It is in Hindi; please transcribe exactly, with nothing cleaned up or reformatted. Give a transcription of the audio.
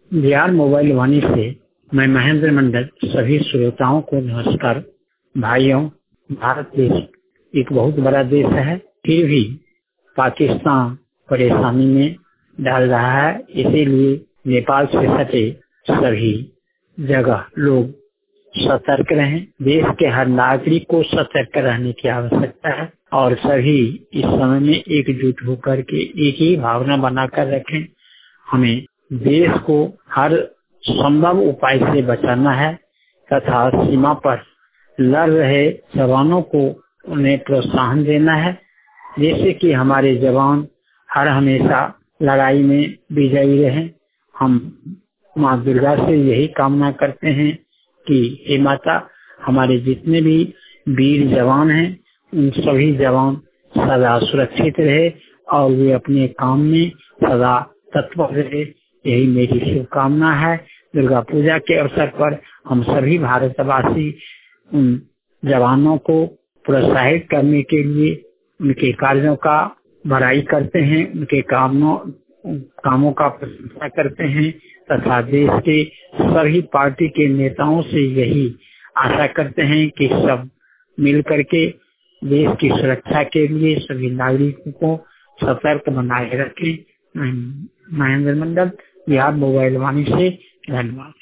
बिहार मोबाइल वाणी से मैं महेंद्र मंडल सभी श्रोताओं को नमस्कार। भाइयों, भारत देश एक बहुत बड़ा देश है, फिर भी पाकिस्तान परेशानी में डाल रहा है। इसीलिए नेपाल से सटे सभी जगह लोग सतर्क रहें। देश के हर नागरिक को सतर्क रहने की आवश्यकता है और सभी इस समय में एकजुट होकर के एक ही भावना बनाकर रखें। हमें देश को हर संभव उपाय से बचाना है तथा सीमा पर लड़ रहे जवानों को उन्हें प्रोत्साहन देना है, जैसे कि हमारे जवान हर हमेशा लड़ाई में विजयी रहें। हम माँ दुर्गा से यही कामना करते हैं कि हे माता, हमारे जितने भी वीर जवान हैं उन सभी जवान सदा सुरक्षित रहे और वे अपने काम में सदा तत्पर रहे। यही मेरी शुभकामना है। दुर्गा पूजा के अवसर पर हम सभी भारतवासी उन जवानों को प्रोत्साहित करने के लिए उनके कार्यों का बड़ाई करते हैं, उनके कामों कामों का प्रशंसा करते हैं तथा देश के सभी पार्टी के नेताओं से यही आशा करते हैं कि सब मिल करके देश की सुरक्षा के लिए सभी नागरिकों को सतर्क बनाए रखें। महेंद्र मंडल, बिहार मोबाइल वाणी से, धन्यवाद।